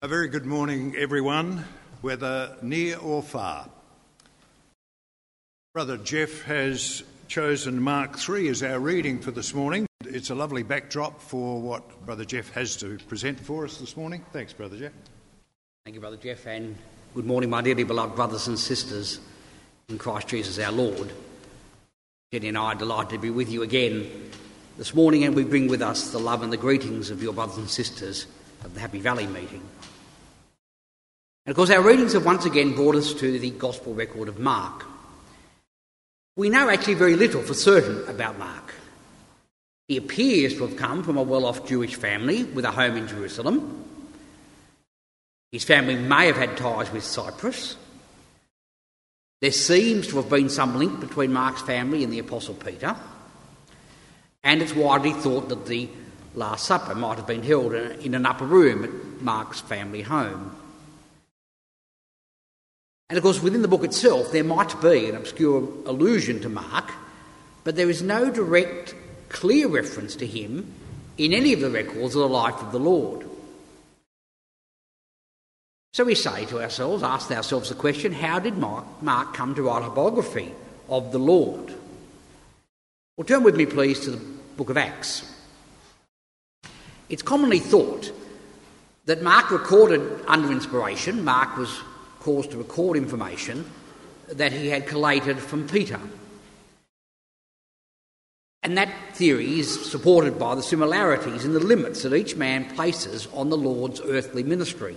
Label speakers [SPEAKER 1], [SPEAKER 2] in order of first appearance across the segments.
[SPEAKER 1] A very good morning, everyone, whether near or far. Brother Jeff has chosen Mark 3 as our reading for this morning. It's a lovely backdrop for what Brother Jeff has to present for us this morning. Thanks, Brother Jeff.
[SPEAKER 2] Thank you, Brother Jeff, and good morning, my dearly beloved brothers and sisters in Christ Jesus our Lord. Jenny and I are delighted to be with you again this morning, and we bring with us the love and the greetings of your brothers and sisters of the Happy Valley meeting. And of course, our readings have once again brought us to the Gospel record of Mark. We know actually very little for certain about Mark. He appears to have come from a well-off Jewish family with a home in Jerusalem. His family may have had ties with Cyprus. There seems to have been some link between Mark's family and the Apostle Peter. And it's widely thought that the Last Supper might have been held in an upper room at Mark's family home. And of course, within the book itself, there might be an obscure allusion to Mark, but there is no direct, clear reference to him in any of the records of the life of the Lord. So we say to ourselves, ask ourselves the question, how did Mark come to write a biography of the Lord? Well, turn with me, please, to the book of Acts. It's commonly thought that Mark recorded under inspiration. Mark was caused to record information that he had collated from Peter. And that theory is supported by the similarities in the limits that each man places on the Lord's earthly ministry.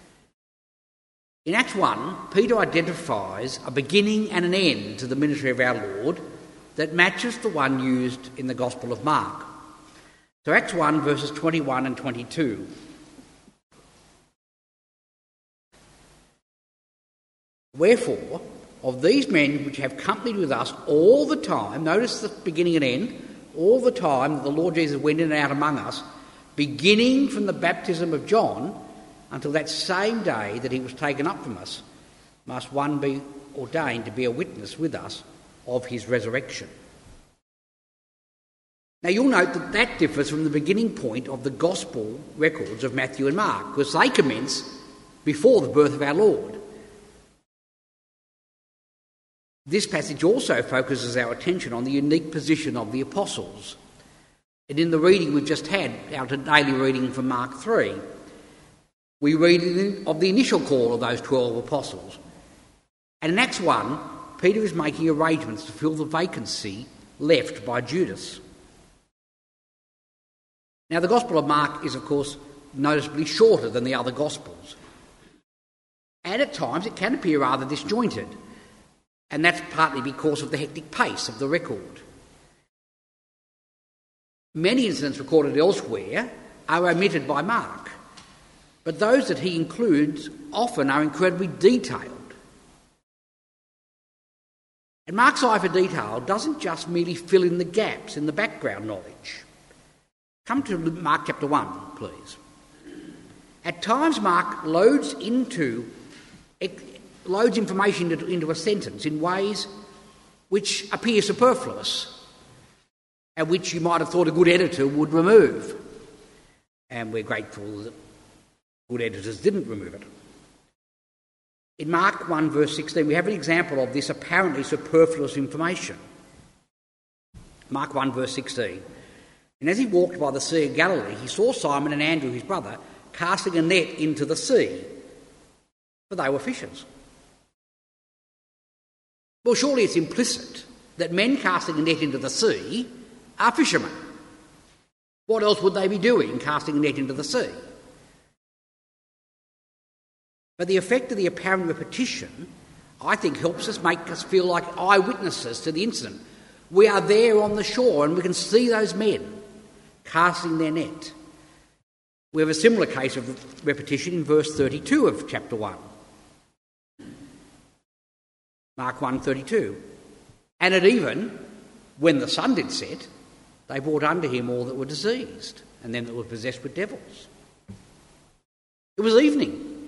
[SPEAKER 2] In Acts 1, Peter identifies a beginning and an end to the ministry of our Lord that matches the one used in the Gospel of Mark. So Acts 1, verses 21 and 22. Wherefore, of these men which have companied with us all the time, notice the beginning and end, all the time that the Lord Jesus went in and out among us, beginning from the baptism of John until that same day that he was taken up from us, must one be ordained to be a witness with us of his resurrection. Now you'll note that that differs from the beginning point of the Gospel records of Matthew and Mark, because they commence before the birth of our Lord. This passage also focuses our attention on the unique position of the apostles. And in the reading we've just had, our daily reading from Mark 3, we read of the initial call of those 12 apostles. And in Acts 1, Peter is making arrangements to fill the vacancy left by Judas. Now, the Gospel of Mark is, of course, noticeably shorter than the other Gospels. And at times it can appear rather disjointed. And that's partly because of the hectic pace of the record. Many incidents recorded elsewhere are omitted by Mark, but those that he includes often are incredibly detailed. And Mark's eye for detail doesn't just merely fill in the gaps in the background knowledge. Come to Mark chapter 1, please. At times Mark loads information into a sentence in ways which appear superfluous and which you might have thought a good editor would remove. And we're grateful that good editors didn't remove it. In Mark 1 verse 16 we have an example of this apparently superfluous information. Mark 1 verse 16. And as he walked by the Sea of Galilee, he saw Simon and Andrew his brother casting a net into the sea, for they were fishers. Well, surely it's implicit that men casting a net into the sea are fishermen. What else would they be doing casting a net into the sea? But the effect of the apparent repetition, I think, helps us make us feel like eyewitnesses to the incident. We are there on the shore and we can see those men casting their net. We have a similar case of repetition in verse 32 of chapter 1. Mark 1:32. And at even, when the sun did set, they brought unto him all that were diseased, and them that were possessed with devils. It was evening.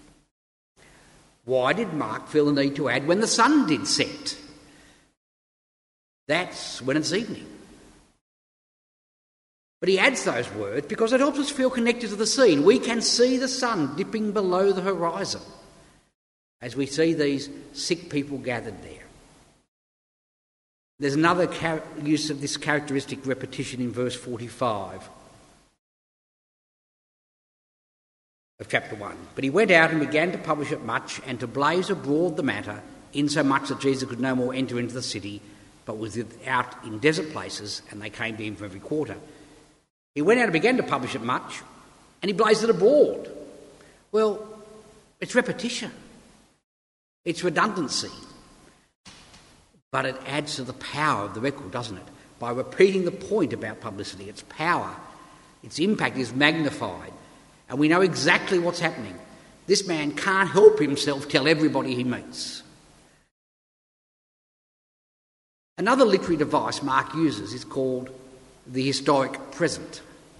[SPEAKER 2] Why did Mark feel the need to add, when the sun did set? That's when it's evening. But he adds those words because it helps us feel connected to the scene. We can see the sun dipping below the horizon as we see these sick people gathered there. There's another use of this characteristic repetition in verse 45 of chapter 1. But he went out and began to publish it much and to blaze abroad the matter, insomuch that Jesus could no more enter into the city, but was out in desert places, and they came to him from every quarter. He went out and began to publish it much, and he blazed it abroad. Well, it's repetition. It's redundancy. But it adds to the power of the record, doesn't it? By repeating the point about publicity, its power, its impact is magnified. And we know exactly what's happening. This man can't help himself tell everybody he meets. Another literary device Mark uses is called the historic present.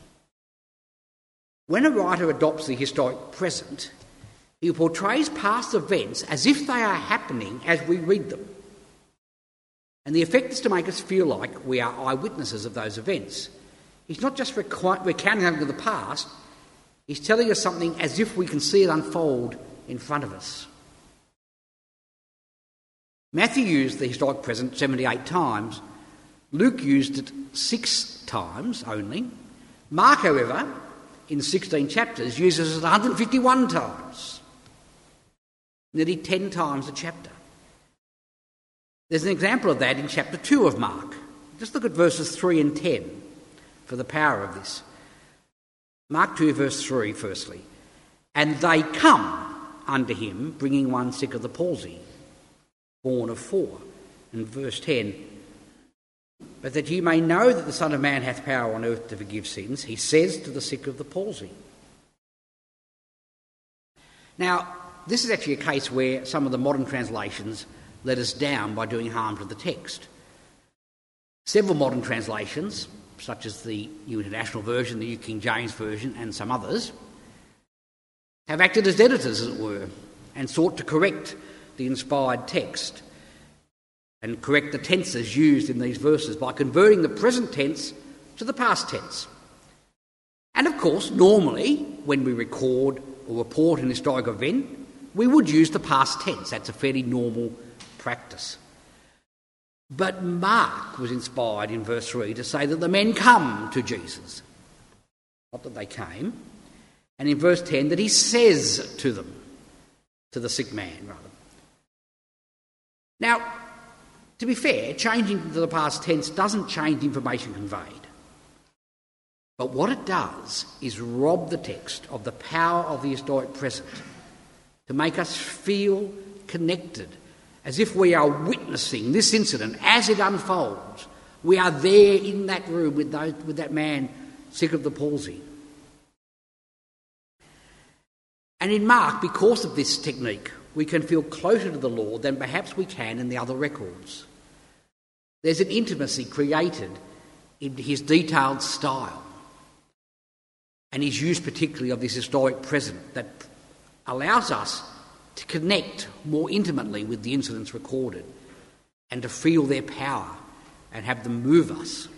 [SPEAKER 2] When a writer adopts the historic present, he portrays past events as if they are happening as we read them. And the effect is to make us feel like we are eyewitnesses of those events. He's not just recounting something of the past, he's telling us something as if we can see it unfold in front of us. Matthew used the historic present 78 times. Luke used it 6 times only. Mark, however, in 16 chapters, uses it 151 times. Nearly 10 times a chapter. There's an example of that in chapter 2 of Mark. Just look at verses 3 and 10 for the power of this. Mark 2 verse 3 firstly. And they come unto him, bringing one sick of the palsy, born of 4. And verse 10, but that you may know that the Son of Man hath power on earth to forgive sins, he says to the sick of the palsy. Now, this is actually a case where some of the modern translations let us down by doing harm to the text. Several modern translations, such as the New International Version, the New King James Version, and some others, have acted as editors, as it were, and sought to correct the inspired text and correct the tenses used in these verses by converting the present tense to the past tense. And of course, normally, when we record or report an historic event, we would use the past tense. That's a fairly normal practice. But Mark was inspired in verse 3 to say that the men come to Jesus. Not that they came. And in verse 10 that he says to them, to the sick man rather. Now, to be fair, changing to the past tense doesn't change the information conveyed. But what it does is rob the text of the power of the historic present to make us feel connected, as if we are witnessing this incident as it unfolds. We are there in that room with that man sick of the palsy. And in Mark, because of this technique, we can feel closer to the Lord than perhaps we can in the other records. There's an intimacy created in his detailed style and his use particularly of this historic present that allows us to connect more intimately with the incidents recorded and to feel their power and have them move us.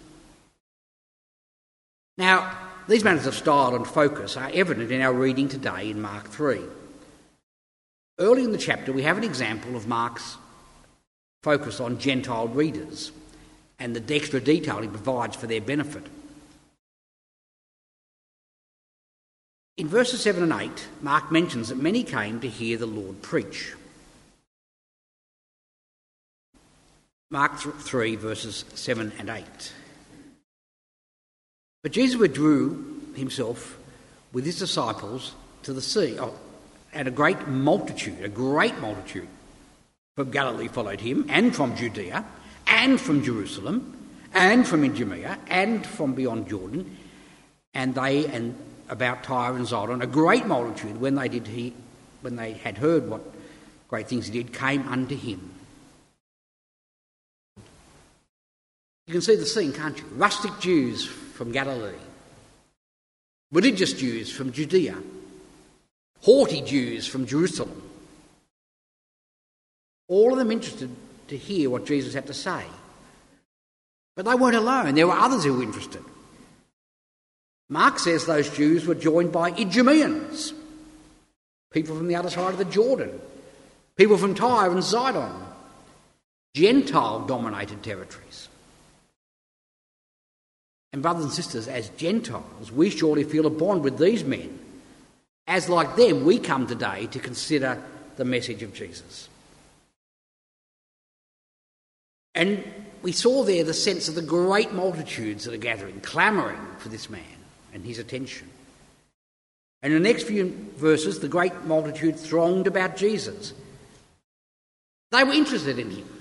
[SPEAKER 2] Now, these matters of style and focus are evident in our reading today in Mark 3. Early in the chapter, we have an example of Mark's focus on Gentile readers and the extra detail he provides for their benefit. In verses 7 and 8, Mark mentions that many came to hear the Lord preach. Mark 3, verses 7 and 8. But Jesus withdrew himself with his disciples to the sea, and a great multitude from Galilee followed him, and from Judea, and from Jerusalem, and from Idumea, and from beyond Jordan, and about Tyre and Zidon, a great multitude, when they had heard what great things he did, came unto him. You can see the scene, can't you? Rustic Jews from Galilee, religious Jews from Judea, haughty Jews from Jerusalem, all of them interested to hear what Jesus had to say. But they weren't alone. There were others who were interested. Mark says those Jews were joined by Idumeans, people from the other side of the Jordan, people from Tyre and Sidon, Gentile-dominated territories. And brothers and sisters, as Gentiles, we surely feel a bond with these men, as like them we come today to consider the message of Jesus. And we saw there the sense of the great multitudes that are gathering, clamouring for this man and his attention. And in the next few verses, the great multitude thronged about Jesus. They were interested in him.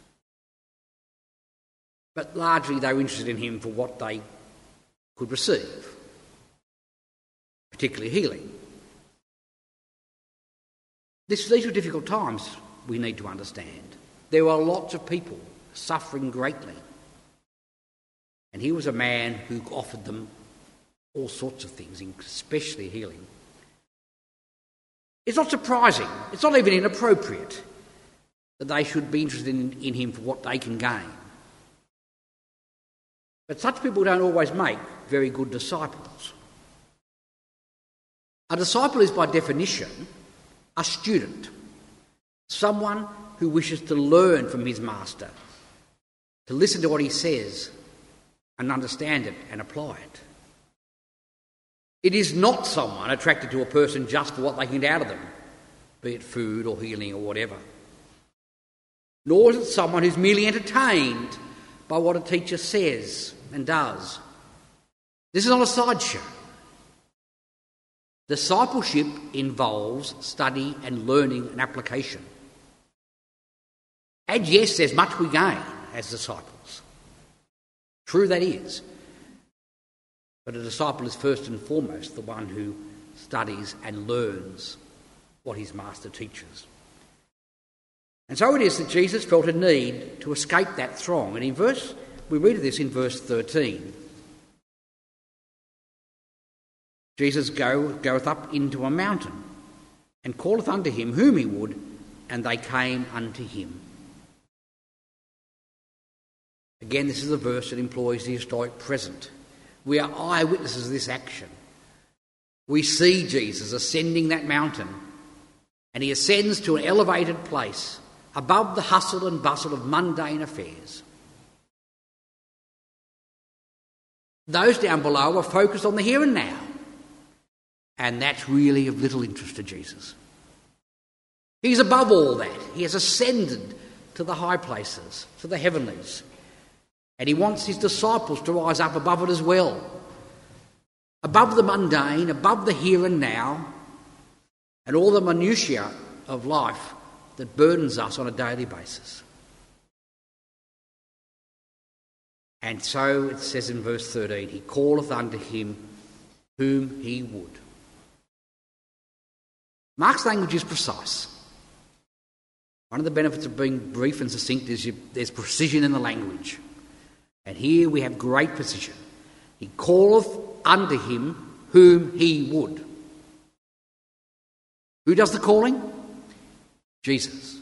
[SPEAKER 2] But largely they were interested in him for what they could receive, particularly healing. These were difficult times, we need to understand. There were lots of people suffering greatly. And he was a man who offered them all sorts of things, especially healing. It's not surprising, it's not even inappropriate that they should be interested in him for what they can gain. But such people don't always make very good disciples. A disciple is by definition a student, someone who wishes to learn from his master, to listen to what he says and understand it and apply it. It is not someone attracted to a person just for what they can get out of them, be it food or healing or whatever. Nor is it someone who's merely entertained by what a teacher says and does. This is not a sideshow. Discipleship involves study and learning and application. And yes, there's much we gain as disciples. True that is. But a disciple is first and foremost the one who studies and learns what his master teaches. And so it is that Jesus felt a need to escape that throng. And we read of this in verse 13. Jesus goeth up into a mountain, and calleth unto him whom he would, and they came unto him. Again, this is a verse that employs the historic present. We are eyewitnesses of this action. We see Jesus ascending that mountain, and he ascends to an elevated place above the hustle and bustle of mundane affairs. Those down below are focused on the here and now, and that's really of little interest to Jesus. He's above all that. He has ascended to the high places, to the heavenlies, and he wants his disciples to rise up above it as well, above the mundane, above the here and now, and all the minutiae of life that burdens us on a daily basis. And so it says in verse 13, he calleth unto him whom he would. Mark's language is precise. One of the benefits of being brief and succinct is there's precision in the language. And here we have great precision. He calleth unto him whom he would. Who does the calling? Jesus.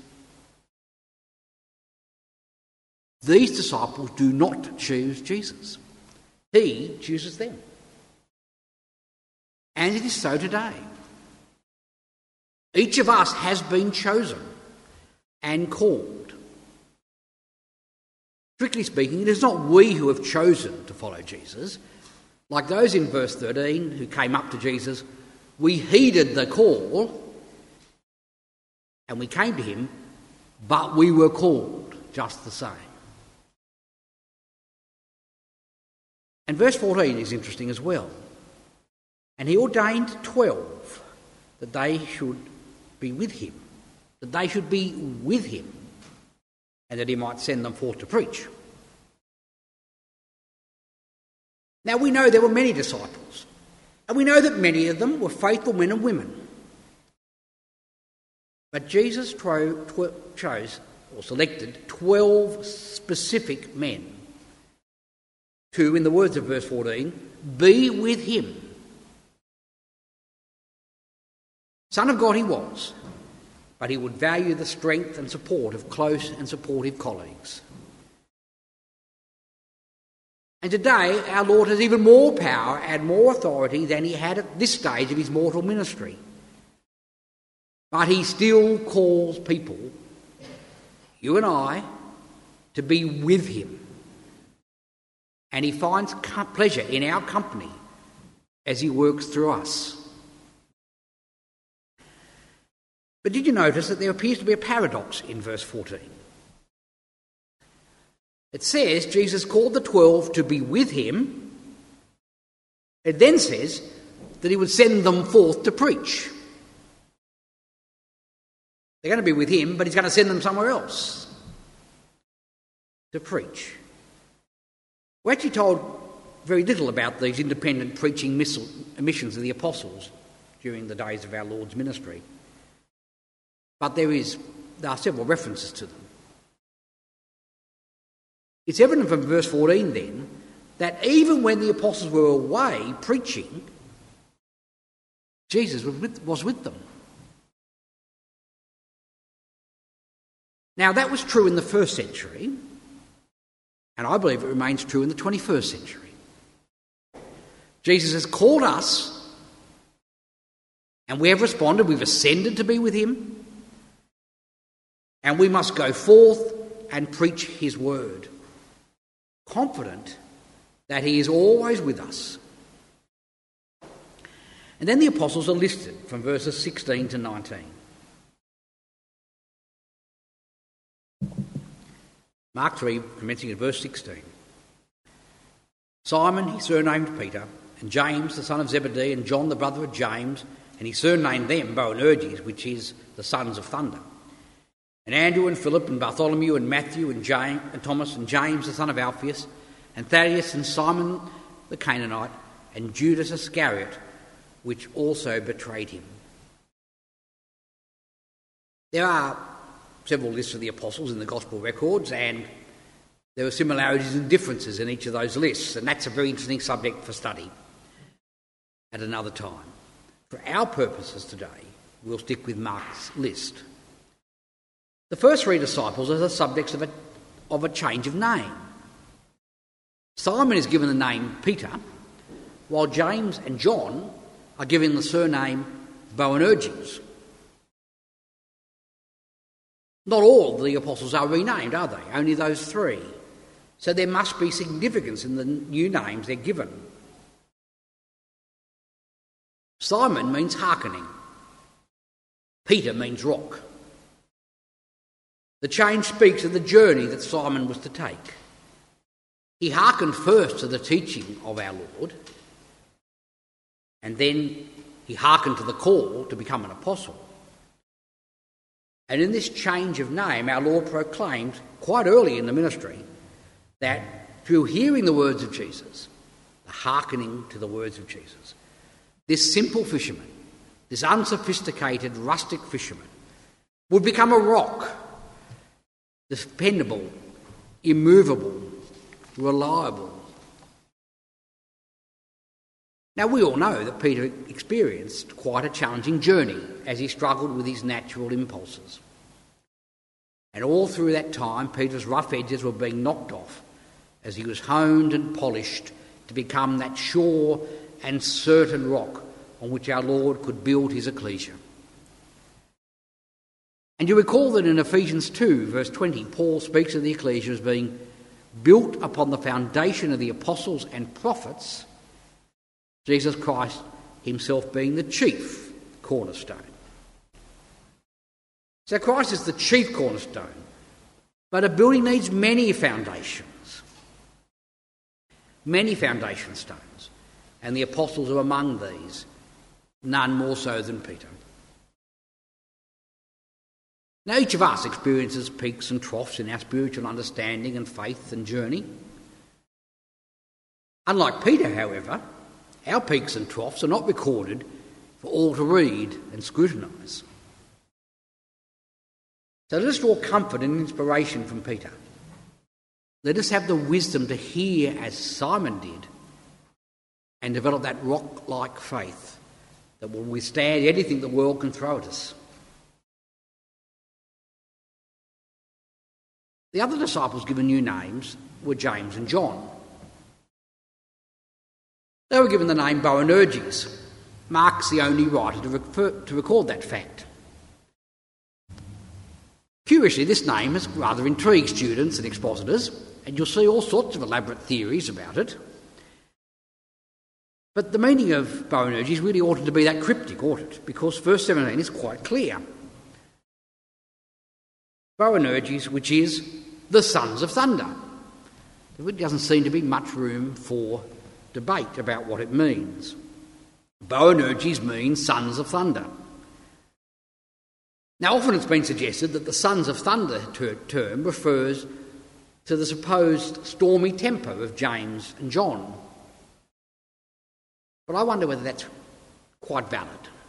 [SPEAKER 2] These disciples do not choose Jesus. He chooses them. And it is so today. Each of us has been chosen and called. Strictly speaking, it is not we who have chosen to follow Jesus. Like those in verse 13 who came up to Jesus, we heeded the call and we came to him, but we were called just the same. And verse 14 is interesting as well. And he ordained 12 that they should be with him, and that he might send them forth to preach. Now we know there were many disciples, and we know that many of them were faithful men and women. But Jesus chose or selected 12 specific men to, in the words of verse 14, be with him. Son of God he was, but he would value the strength and support of close and supportive colleagues. And today our Lord has even more power and more authority than he had at this stage of his mortal ministry. But he still calls people, you and I, to be with him. And he finds pleasure in our company as he works through us. But did you notice that there appears to be a paradox in verse 14? It says Jesus called the 12 to be with him. It then says that he would send them forth to preach. They're going to be with him, but he's going to send them somewhere else to preach. We're actually told very little about these independent preaching missions of the apostles during the days of our Lord's ministry. But there are several references to them. It's evident from verse 14 then that even when the apostles were away preaching, Jesus was with them. Now that was true in the first century, and I believe it remains true in the 21st century. Jesus has called us, and we have responded. We've ascended to be with him. And we must go forth and preach his word, confident that he is always with us. And then the apostles are listed from verses 16 to 19. Mark 3, commencing at verse 16. Simon, he surnamed Peter, and James, the son of Zebedee, and John, the brother of James, and he surnamed them Boanerges, which is the sons of thunder. And Andrew and Philip and Bartholomew and Matthew and James and Thomas and James the son of Alphaeus and Thaddeus and Simon the Canaanite and Judas Iscariot, which also betrayed him. There are several lists of the apostles in the gospel records, and there are similarities and differences in each of those lists, and that's a very interesting subject for study at another time. For our purposes today, we'll stick with Mark's list. The first three disciples are the subjects of a change of name. Simon is given the name Peter, while James and John are given the surname Boanerges. Not all the apostles are renamed, are they? Only those three. So there must be significance in the new names they're given. Simon means hearkening. Peter means rock. The change speaks of the journey that Simon was to take. He hearkened first to the teaching of our Lord, and then he hearkened to the call to become an apostle. And in this change of name, our Lord proclaimed quite early in the ministry that through hearing the words of Jesus, the hearkening to the words of Jesus, this simple fisherman, this unsophisticated rustic fisherman, would become a rock, dependable, immovable, reliable. Now, we all know that Peter experienced quite a challenging journey as he struggled with his natural impulses. And all through that time, Peter's rough edges were being knocked off as he was honed and polished to become that sure and certain rock on which our Lord could build his ecclesia. And you recall that in Ephesians 2, verse 20, Paul speaks of the ecclesia as being built upon the foundation of the apostles and prophets, Jesus Christ himself being the chief cornerstone. So Christ is the chief cornerstone, but a building needs many foundations, many foundation stones, and the apostles are among these, none more so than Peter. Now, each of us experiences peaks and troughs in our spiritual understanding and faith and journey. Unlike Peter, however, our peaks and troughs are not recorded for all to read and scrutinise. So let us draw comfort and inspiration from Peter. Let us have the wisdom to hear as Simon did and develop that rock-like faith that will withstand anything the world can throw at us. The other disciples given new names were James and John. They were given the name Boanerges. Mark's the only writer to record that fact. Curiously, this name has rather intrigued students and expositors, and you'll see all sorts of elaborate theories about it. But the meaning of Boanerges really oughtn't to be that cryptic, ought it? Because verse 17 is quite clear. Boanerges, which is the sons of thunder. There really doesn't seem to be much room for debate about what it means. Boanerges means sons of thunder. Now, often it's been suggested that the sons of thunder term refers to the supposed stormy temper of James and John. But I wonder whether that's quite valid.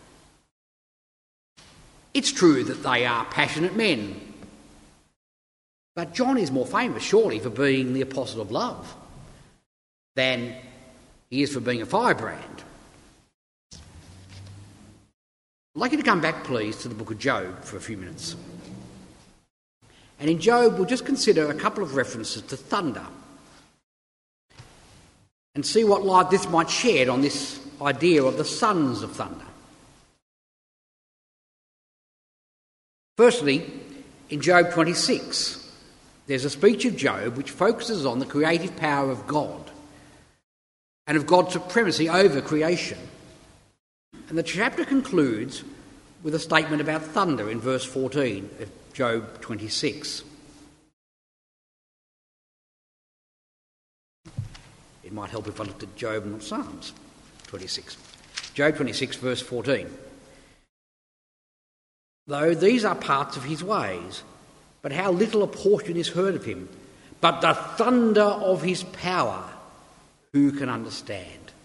[SPEAKER 2] It's true that they are passionate men, but John is more famous, surely, for being the apostle of love than he is for being a firebrand. I'd like you to come back, please, to the book of Job for a few minutes. And in Job, we'll just consider a couple of references to thunder and see what light this might shed on this idea of the sons of thunder. Firstly, in Job 26, there's a speech of Job which focuses on the creative power of God and of God's supremacy over creation. And the chapter concludes with a statement about thunder in verse 14 of Job 26. It might help if I looked at Job and not Psalms 26. Job 26, verse 14. Though these are parts of his ways, but how little a portion is heard of him. But the thunder of his power, who can understand?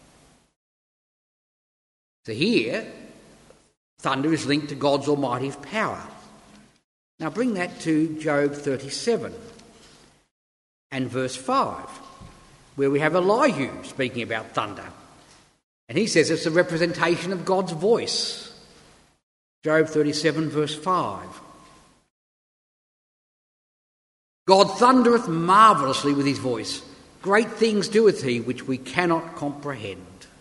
[SPEAKER 2] So here, thunder is linked to God's almighty power. Now bring that to Job 37 and verse 5, where we have Elihu speaking about thunder. And he says it's a representation of God's voice. Job 37, verse 5. God thundereth marvellously with his voice. Great things doeth he which we cannot comprehend.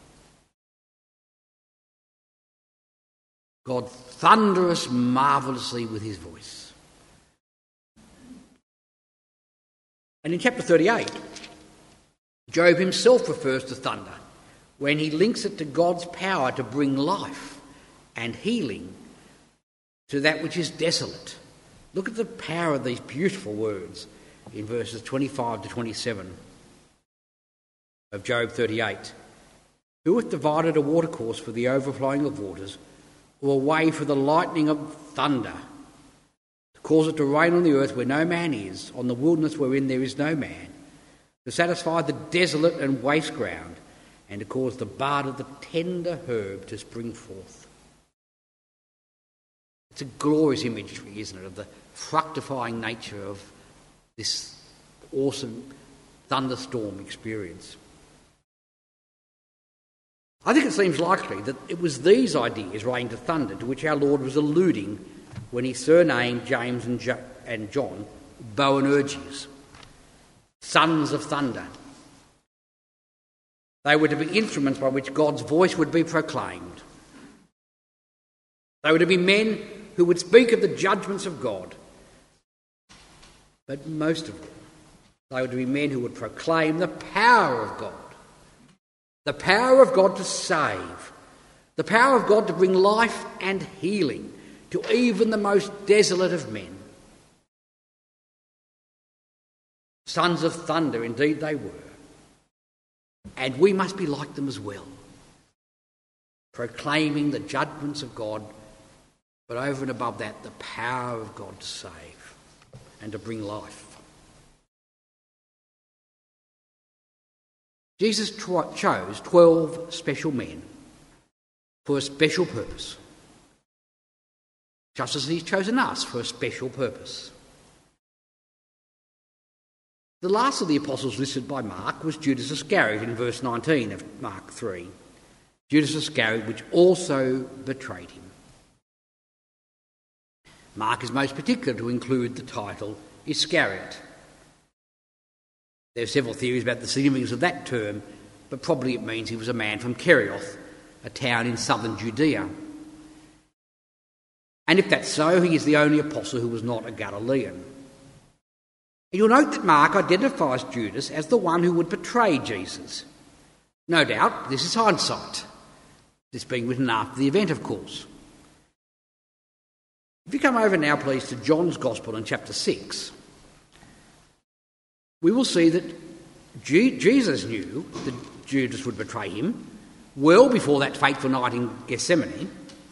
[SPEAKER 2] God thundereth marvellously with his voice. And in chapter 38, Job himself refers to thunder when he links it to God's power to bring life and healing to that which is desolate. Look at the power of these beautiful words in verses 25 to 27 of Job 38. Who hath divided a watercourse for the overflowing of waters, or a way for the lightning of thunder, to cause it to rain on the earth where no man is, on the wilderness wherein there is no man, to satisfy the desolate and waste ground, and to cause the bud of the tender herb to spring forth. It's a glorious imagery, isn't it, of the fructifying nature of this awesome thunderstorm experience. I think it seems likely that it was these ideas relating to thunder to which our Lord was alluding when he surnamed James and John Boanerges, sons of thunder. They were to be instruments by which God's voice would be proclaimed. They were to be men who would speak of the judgments of God. But most of all, they were to be men who would proclaim the power of God. The power of God to save. The power of God to bring life and healing to even the most desolate of men. Sons of thunder, indeed they were. And we must be like them as well, proclaiming the judgments of God, but over and above that, the power of God to save and to bring life. Jesus chose 12 special men for a special purpose, just as he's chosen us for a special purpose. The last of the apostles listed by Mark was Judas Iscariot in verse 19 of Mark 3. Judas Iscariot, which also betrayed him. Mark is most particular to include the title Iscariot. There are several theories about the significance of that term, but probably it means he was a man from Kerioth, a town in southern Judea. And if that's so, he is the only apostle who was not a Galilean. And you'll note that Mark identifies Judas as the one who would betray Jesus. No doubt, this is hindsight. This being written after the event, of course. If you come over now, please, to John's Gospel in chapter 6, we will see that Jesus knew that Judas would betray him well before that fateful night in Gethsemane.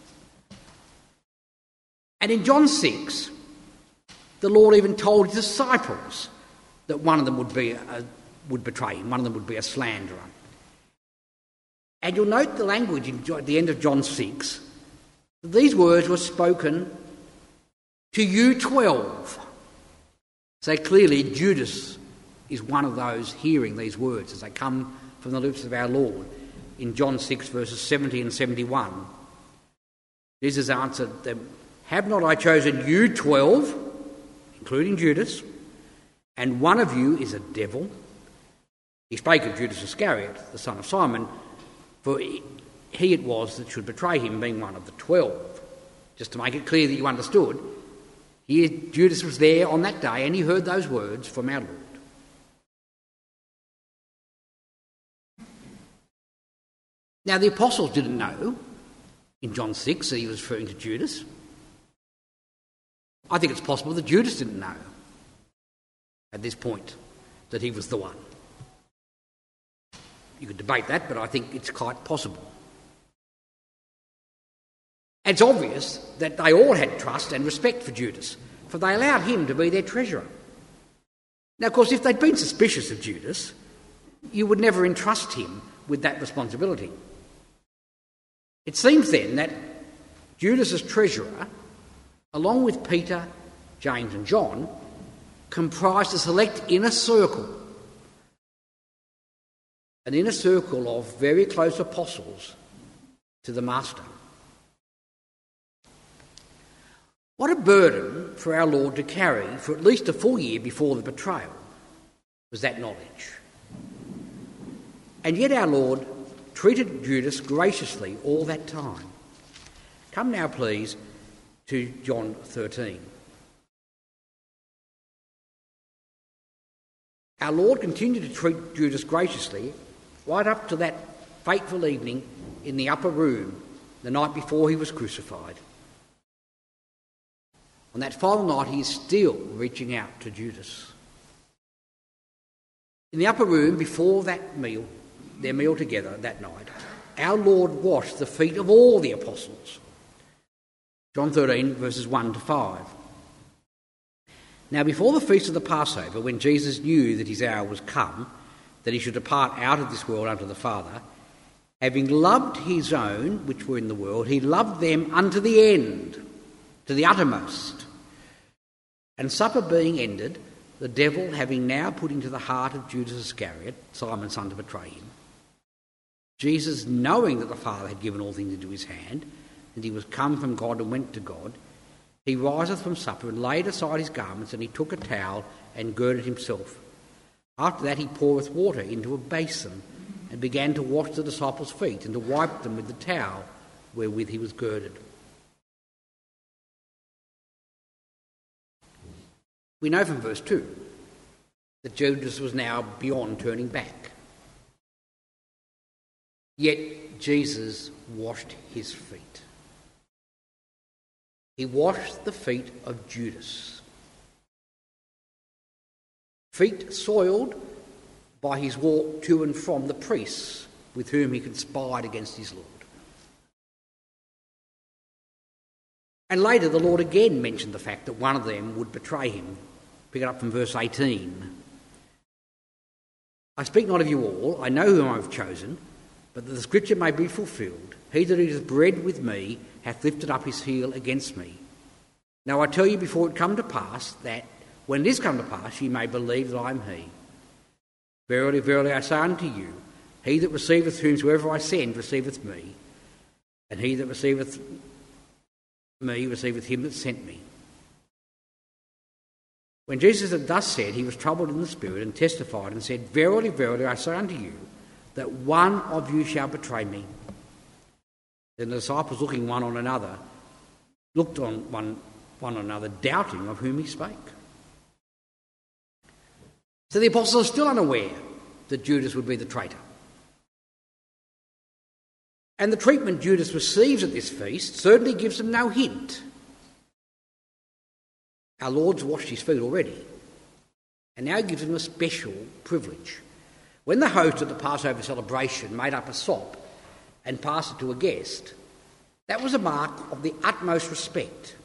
[SPEAKER 2] And in John 6, the Lord even told his disciples that one of them would betray him, one of them would be a slanderer. And you'll note the language at the end of John 6. These words were spoken to you 12. So clearly Judas is one of those hearing these words as they come from the lips of our Lord. In John 6 verses 70 and 71, Jesus answered them, "Have not I chosen you 12, including Judas, and one of you is a devil?" He spake of Judas Iscariot, the son of Simon, for he it was that should betray him, being one of the 12. Just to make it clear that you understood, here Judas was there on that day and he heard those words from our Lord. Now the apostles didn't know in John 6 that he was referring to Judas. I think it's possible that Judas didn't know at this point that he was the one. You could debate that, but I think it's quite possible. And it's obvious that they all had trust and respect for Judas, for they allowed him to be their treasurer. Now, of course, if they'd been suspicious of Judas, you would never entrust him with that responsibility. It seems then that Judas as treasurer, along with Peter, James and John, comprised a select inner circle, an inner circle of very close apostles to the Master. What a burden for our Lord to carry for at least a full year before the betrayal was that knowledge. And yet our Lord treated Judas graciously all that time. Come now, please, to John 13. Our Lord continued to treat Judas graciously right up to that fateful evening in the upper room the night before he was crucified. On that final night, he is still reaching out to Judas. In the upper room before that meal, their meal together that night, our Lord washed the feet of all the apostles. John 13, verses 1 to 5. Now, before the feast of the Passover, when Jesus knew that his hour was come, that he should depart out of this world unto the Father, having loved his own which were in the world, he loved them unto the end, to the uttermost. And supper being ended, the devil having now put into the heart of Judas Iscariot, Simon's son, to betray him, Jesus, knowing that the Father had given all things into his hand, that he was come from God and went to God, he riseth from supper and laid aside his garments, and he took a towel and girded himself. After that he poureth water into a basin and began to wash the disciples' feet and to wipe them with the towel wherewith he was girded. We know from verse 2 that Judas was now beyond turning back. Yet Jesus washed his feet. He washed the feet of Judas. Feet soiled by his walk to and from the priests with whom he conspired against his Lord. And later the Lord again mentioned the fact that one of them would betray him. Pick it up from verse 18. I speak not of you all, I know whom I have chosen, but that the scripture may be fulfilled. He that eateth bread with me hath lifted up his heel against me. Now I tell you before it come to pass, that when it is come to pass, ye may believe that I am he. Verily, verily, I say unto you, he that receiveth whomsoever I send receiveth me, and he that receiveth me receiveth him that sent me. When Jesus had thus said, he was troubled in the spirit and testified and said, Verily, verily, I say unto you, that one of you shall betray me. Then the disciples, looking one on another, looked on one another, doubting of whom he spake. So the apostles are still unaware that Judas would be the traitor. And the treatment Judas receives at this feast certainly gives them no hint. Our Lord's washed his feet already, and now gives him a special privilege. When the host of the Passover celebration made up a sop and passed it to a guest, that was a mark of the utmost respect.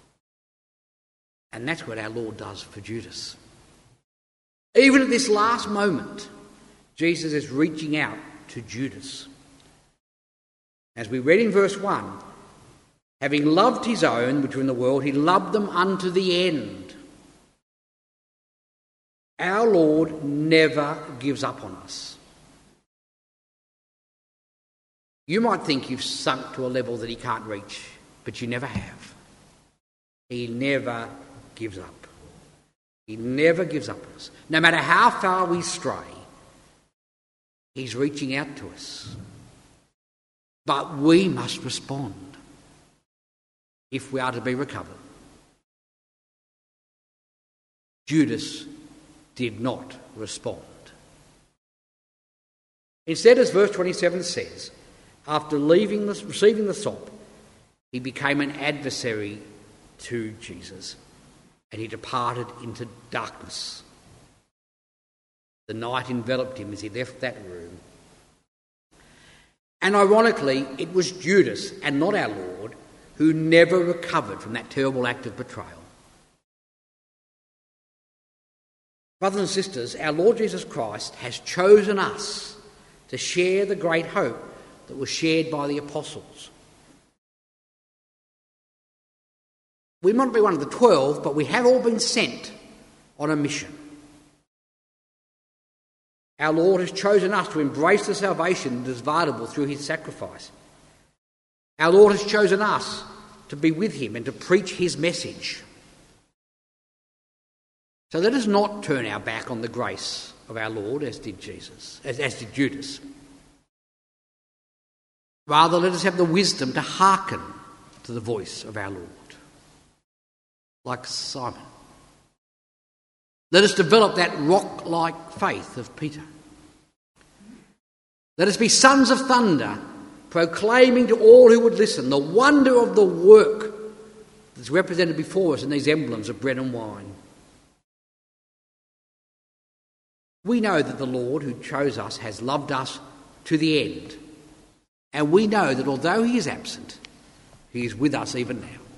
[SPEAKER 2] And that's what our Lord does for Judas. Even at this last moment, Jesus is reaching out to Judas. As we read in verse 1, having loved his own which were in the world, he loved them unto the end. Our Lord never gives up on us. You might think you've sunk to a level that he can't reach, but you never have. He never gives up. He never gives up on us. No matter how far we stray, he's reaching out to us. But we must respond if we are to be recovered. Judas did not respond. Instead, as verse 27 says, after receiving the sop, he became an adversary to Jesus, and he departed into darkness. The night enveloped him as he left that room. And ironically, it was Judas and not our Lord who never recovered from that terrible act of betrayal. Brothers and sisters, our Lord Jesus Christ has chosen us to share the great hope that was shared by the apostles. We might not be one of the 12, but we have all been sent on a mission. Our Lord has chosen us to embrace the salvation that is available through his sacrifice. Our Lord has chosen us to be with him and to preach his message. So let us not turn our back on the grace of our Lord as did Judas. Rather, let us have the wisdom to hearken to the voice of our Lord, like Simon. Let us develop that rock-like faith of Peter. Let us be sons of thunder, proclaiming to all who would listen the wonder of the work that's represented before us in these emblems of bread and wine. We know that the Lord who chose us has loved us to the end. And we know that although he is absent, he is with us even now.